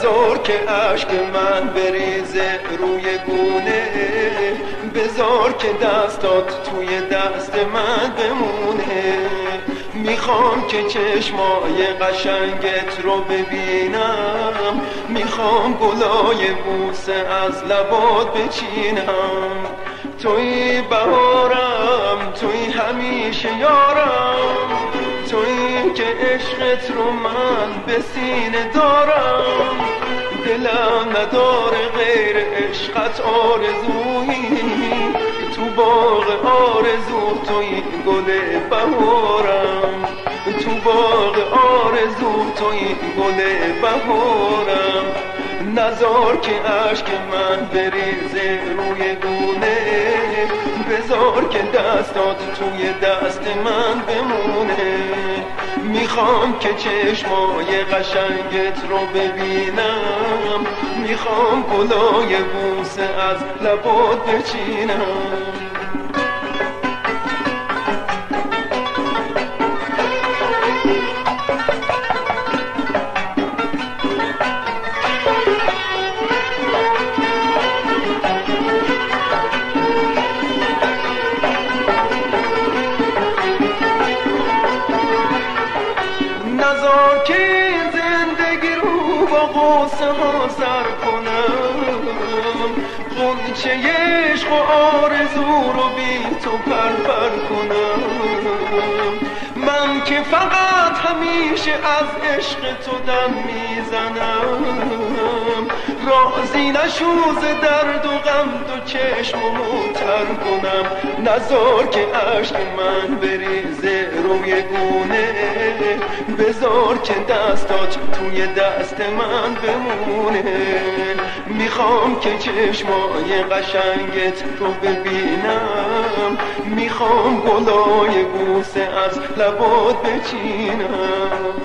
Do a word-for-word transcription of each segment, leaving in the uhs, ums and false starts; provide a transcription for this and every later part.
نذار که اشک من بریزه روی گونه، بذار که دستات توی دست من بمونه. میخوام که چشمای قشنگت رو ببینم، میخوام گلای بوسه از لبات بچینم. توی بهارم، توی همیشه یارم، توی که عشقت رو من به سینه دارم. دلم نداره غیر عشقت آرزویی، تو باغ آرزو توی گل بهارم، تو باغ آرزو توی گل بهارم. نذار که اشک من بریزه روی گونه، بذار که دستات توی دست من بمونه. میخوام که چشمای قشنگت رو ببینم، میخوام گلای بوسه از لبات بچینم. نذار که این زندگی رو با غصه ها سر کنم، غنچه عشق و آرزو رو بی تو پرپر کنم. من که فقط همیشه از عشق تو دم میزنم، راضی نشو ز درد و غم دو چشممو تر کنم. نذار که اشک من بریزه روی گونه، بذار که دستات توی دست من بمونه. میخوام که چشمای قشنگت رو ببینم، میخوام گلای بوسه از لبات بچینم.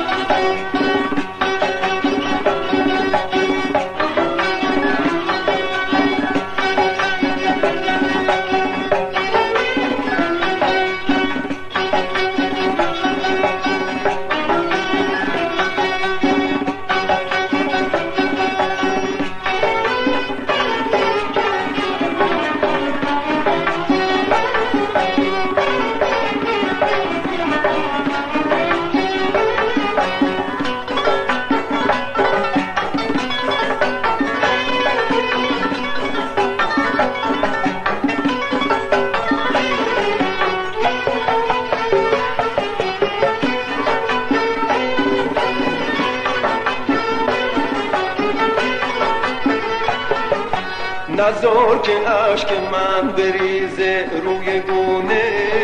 نذار که اشک من بریزه روی گونه،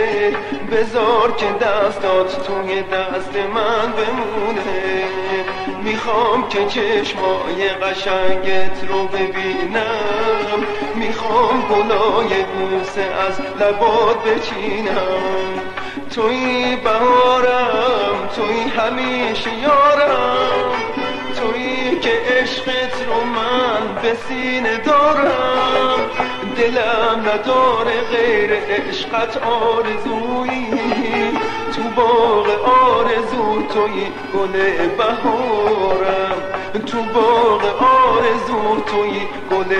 بذار که دستات توی دست من بمونه. میخوام که چشمای قشنگت رو ببینم، میخوام گلای بوسه از لبات بچینم. توی بهارم، توی همیشه یارم، توی که عشقت رو من به سینه دارم. دلم نداره غیر عشقت آرزویی، تو باغ آرزو توی گل بهارم، تو باغ آرزو توی گل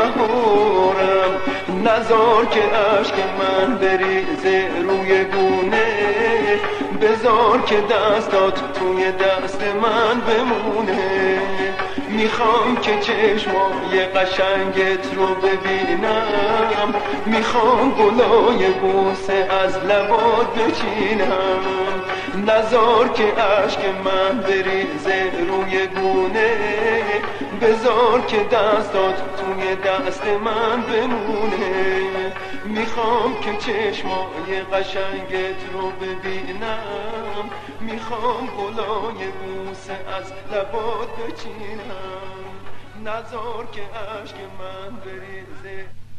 بهارم. نذار که اشک من بریزه روی گونه، بذار که دستات توی دست من بمونه. میخوام که چشمای قشنگت رو ببینم، میخوام گلای بوسه از لبات بچینم. نذار که اشک من بریزه روی گونه، بذار که دستات توی دست من بمونه. میخوام که چشمای قشنگت رو ببینم، میخوام گلای بوسه از لبات بچینم. نذار که اشک من بریزه